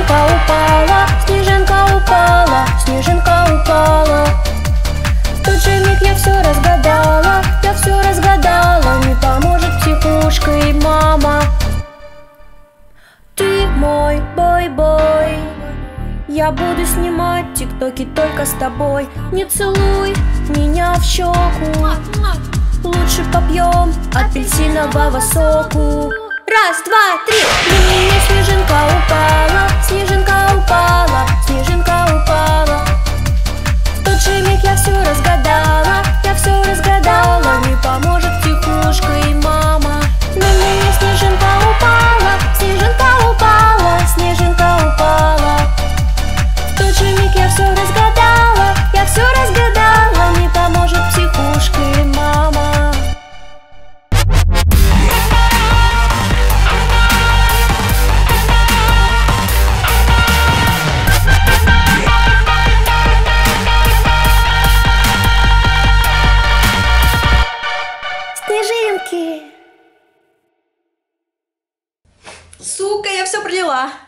снежинка упала, снежинка упала, снежинка упала. В тот же миг я все разгадала, я все разгадала. Не поможет психушка и мама. Ты мой бой-бой, я буду снимать тиктоки только с тобой. Не целуй меня в щеку, лучше попьем апельсинового соку. Раз, два, три. На меня снежинка упала, снежинка упала, снежинка упала. В тот же миг я все разгадала, я все разгадала. Не поможет психушка и мама. На меня снежинка упала, снежинка упала, снежинка упала. В тот же миг я все разгадала, я все разгадала. Не поможет психушка и мама. Снежинки. Сука, я все пролила.